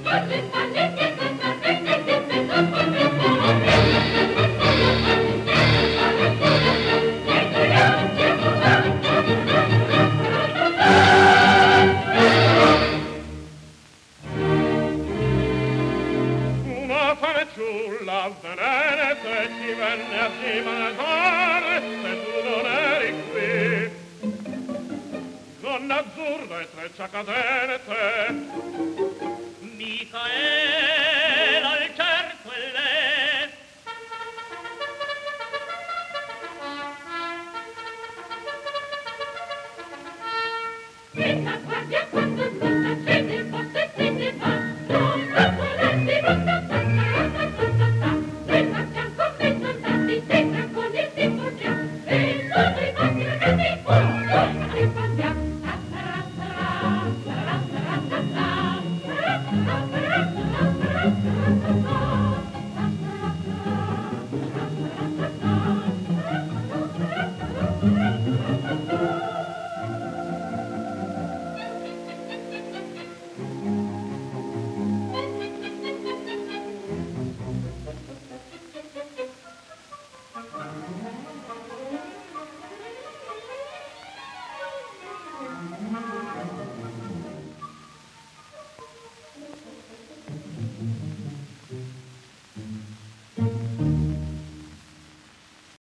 Una fanciulla venete ci venne a cimanetare se tu non eri qui. Con azzurre treccia cadente Micaela al cerco e lei Nella guardia quando brutta c'è nel posto se ne va, non la volessi brutta ta. Nella fianco mezzo andati, sembra con il tipo già, e sono i vostri ragazzi, noi ripartiamo.